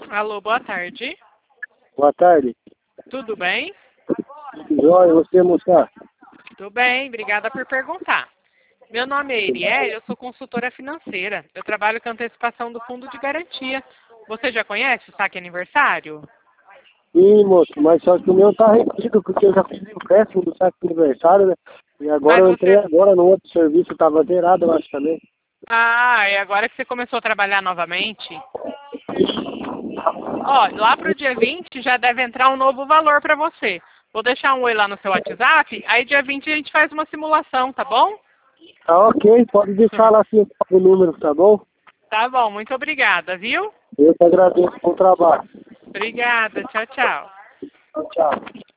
Alô, boa tarde. Boa tarde. Tudo bem? Joia, você, moça? Tudo bem, obrigada por perguntar. Meu nome é Erielle, eu sou consultora financeira. Eu trabalho com antecipação do fundo de garantia. Você já conhece o saque aniversário? Sim, moço, mas só que o meu tá retido, porque eu já fiz o empréstimo do saque de aniversário, né? E agora Mas eu entrei você... agora no outro serviço, tava zerado, eu acho também. Ah, é agora que você começou a trabalhar novamente? Ó, lá pro dia 20 já deve entrar um novo valor para você. Vou deixar um oi lá no seu WhatsApp, aí dia 20 a gente faz uma simulação, tá bom? Tá ok, pode deixar lá assim o número, tá bom? Tá bom, muito obrigada, viu? Eu que agradeço pelo trabalho. Obrigada, tchau, tchau. Tchau.